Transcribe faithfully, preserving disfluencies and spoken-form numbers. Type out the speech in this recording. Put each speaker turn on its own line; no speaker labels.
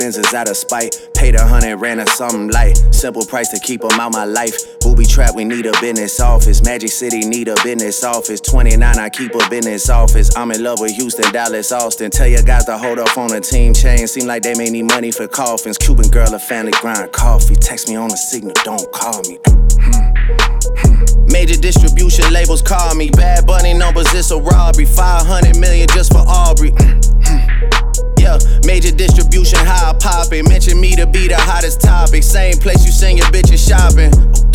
Benzes out of spite. Paid a hundred, ran or something light. Simple price to keep them out my life. Booby trap, we need a business office. Magic City need a business office. twenty-nine, I keep a business office. I'm in love with Houston, Dallas, Austin. Tell your guys to hold off on the team chain. Seem like they may need money for coffins. Cuban girl, a family grind coffee. Text me on the signal, don't call me. Major distribution labels call me. Bad Bunny numbers, it's a robbery. five hundred million just for Aubrey. Yeah, major distribution, how I pop it. Mention me to be the hottest topic. Same place you send your bitches shopping.